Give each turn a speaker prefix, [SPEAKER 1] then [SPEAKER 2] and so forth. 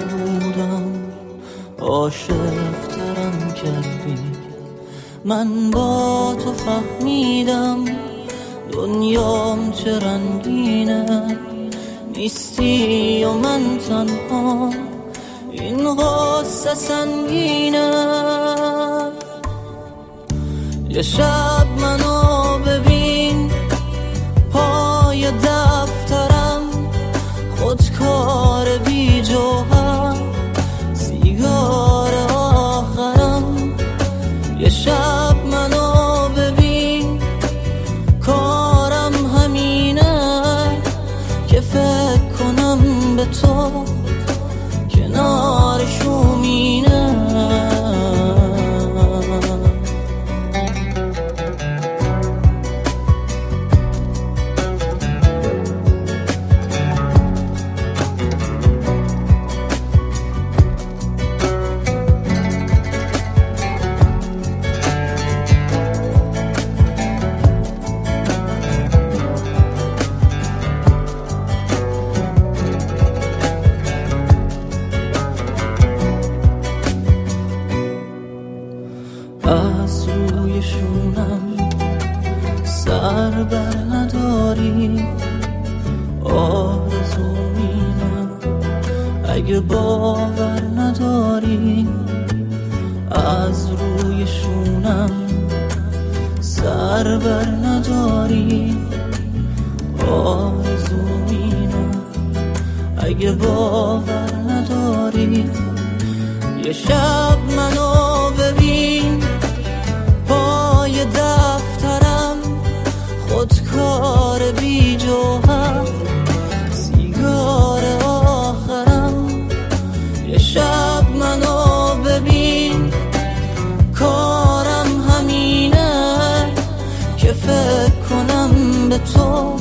[SPEAKER 1] بودم عاشق ترم کردی، من با تو فهمیدم دنیام چه رنگینه، نیستی و من تنها این غصه سنگینه. یه شب منو ببین پای دفترم، خودکار بی جوهر، سیگار آخرم. یه شب منو ببین کارم همینه که فکر کنم به تو کنار شومینه. از روی شونم سر بر نداری، آرزو مینم اگه باور نداری. از روی شونم سر بر نداری، آرزو مینم اگه باور نداری. یه شب منو ببین پای دفترم، خودکار بی جوهر، سیگار آخرم. یه شب منو ببین کارم همینه که فکر کنم به تو